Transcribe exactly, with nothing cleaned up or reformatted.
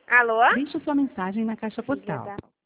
Alô? Deixe sua mensagem na caixa Filha postal. da-